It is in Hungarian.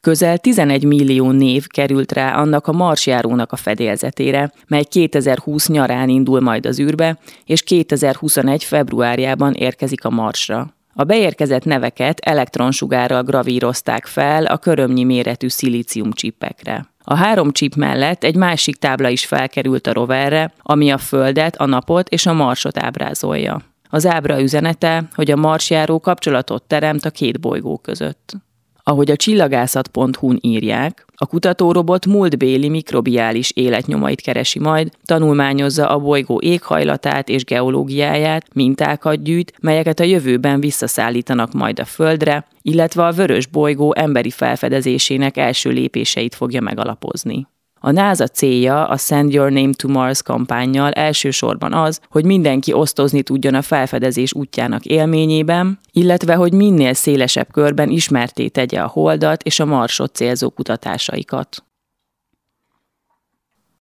Közel 11 millió név került rá annak a marsjárónak a fedélzetére, mely 2020 nyarán indul majd az űrbe, és 2021 februárjában érkezik a Marsra. A beérkezett neveket elektronsugárral gravírozták fel a körömnyi méretű szilícium csipekre. A 3 csip mellett egy másik tábla is felkerült a roverre, ami a Földet, a Napot és a Marsot ábrázolja. Az ábra üzenete, hogy a marsjáró kapcsolatot teremt a 2 bolygó között. Ahogy a csillagászat.hu-n írják, a kutatórobot múltbéli mikrobiális életnyomait keresi majd, tanulmányozza a bolygó éghajlatát és geológiáját, mintákat gyűjt, melyeket a jövőben visszaszállítanak majd a Földre, illetve a vörös bolygó emberi felfedezésének első lépéseit fogja megalapozni. A NASA célja a Send Your Name to Mars kampánnyal elsősorban az, hogy mindenki osztozni tudjon a felfedezés útjának élményében, illetve hogy minél szélesebb körben ismertté tegye a Holdat és a Marsot célzó kutatásaikat.